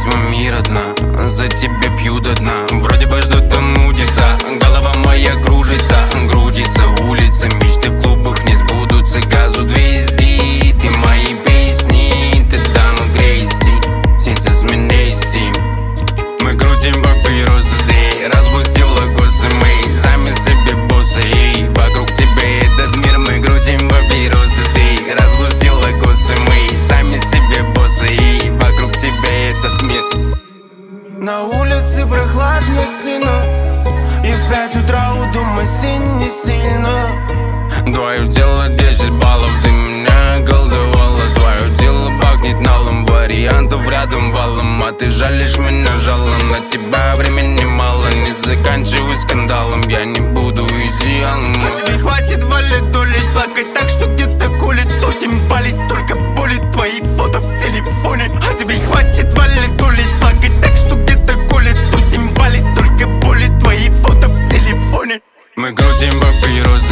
письмами родна, за тебя пью до дна. Вроде бы что-то мутится, голова моя кружится, грудится улица, мечты в клубах не сбудутся. Газу 200, ты мои песни, ты Дану Грейси, сенсі змінейся. Мы крутим папиросы, ты распустила косы, мы сами себе боссы, эй, вокруг тебя этот мир. Мы крутим папиросы, ты распустила косы, мы сами себе боссы, эй, вокруг тебя этот мир. На улице прохладно, сильно, и в 5 утра у дома не сильно. Твое тело 10 баллов, ты меня околдовала. Твое тело пахнет налом, вариантов рядом валом. А ты жалишь меня жалом, на тебя времени мало. Не заканчивай скандалом, я не буду идеалом. А тебе хватит валидолить, плакать так, что где-то колет. Тусим вались, столько боли, твои фото в телефоне. А тебе хватит валидолить, плакать так, что где-то колет. Тусим вались, столько боли, твои фото в телефоне. Мы крутим папиросы,